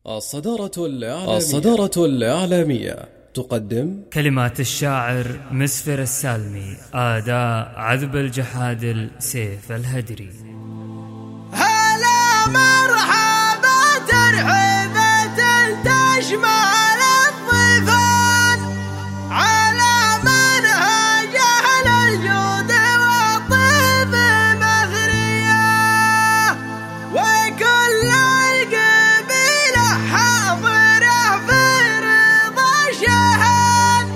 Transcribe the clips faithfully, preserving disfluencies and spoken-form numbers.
الصدارة الإعلامية, الصدارة الإعلامية تقدم كلمات الشاعر مسفر السالمي، أداء عذب الجحادل سيف الهدري. هلا مرحبا ترحيبة تشمل الضيفان على منهج أهل الجود والطيب مثرية، وكل القبيلة حاضرة في رضا شهان.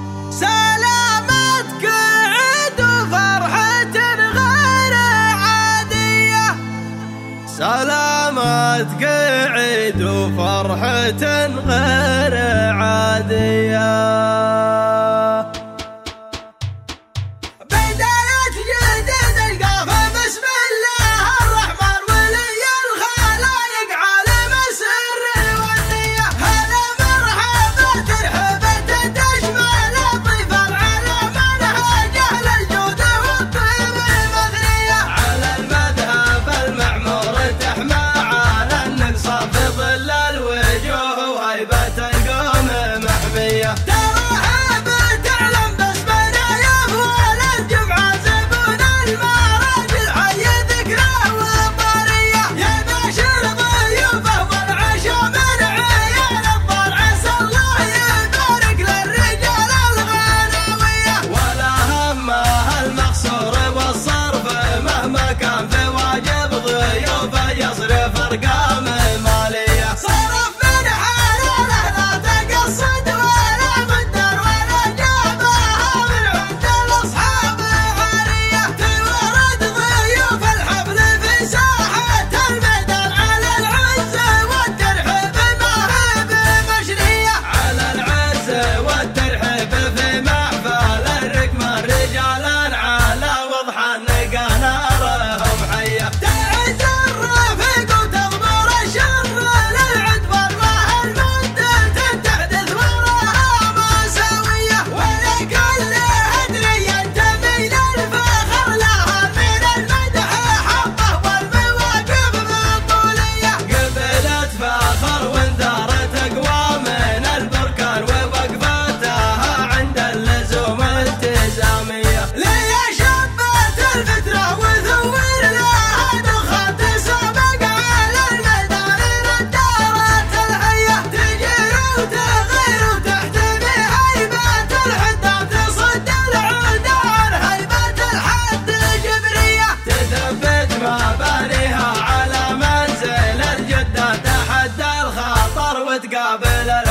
سلامتك عيد وفرحة غير عادية، سلامتك عيد وفرحة غير عادية. أرقام مالية صرف من حاله لا تقصد ولا قدر ولا جابها من عند الأصحاب عارية. تورد ضيوف الحفل في ساحة الميدان على العز والترحيب ما بمشرية، على العز والترحيب في محفل الرقم رجالا على وضح النقا نارهم حية. تقابل